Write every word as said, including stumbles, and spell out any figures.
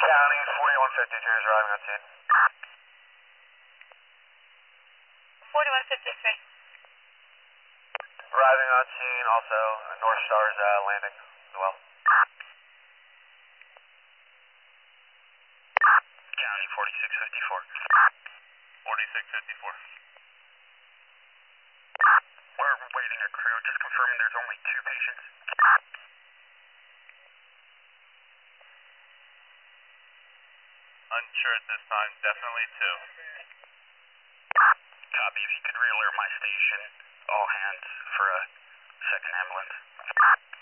County, forty-one fifty-three is arriving on scene. forty-one fifty-three. Arriving on scene, also North Star's uh, landing as well. County, forty-six fifty-four. forty-six fifty-four. We're waiting a crew, just confirming there's only two patients. Unsure at this time, definitely two. Copy, if you could re-alert my station, all hands for a second ambulance.